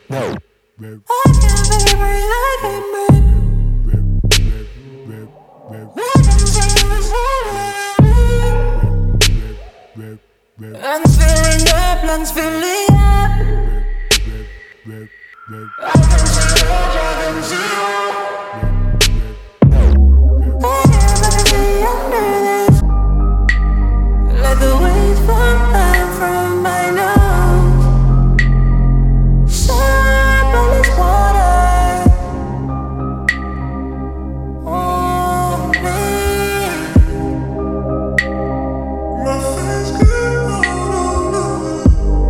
Lungs filling up, lungs filling up. I can see you, I can see you. I never see under this. Let the waves fall down from my nose. Sample this water on me. My face get on the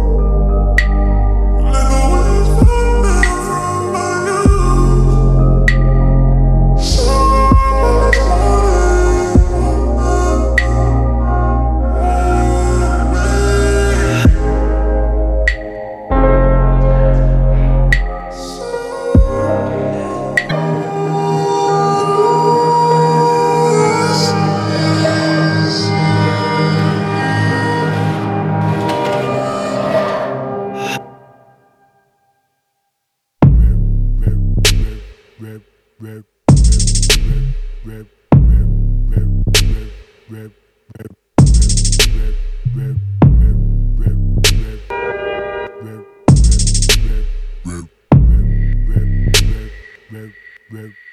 let the waves fall down from my nose. Sample this Rap.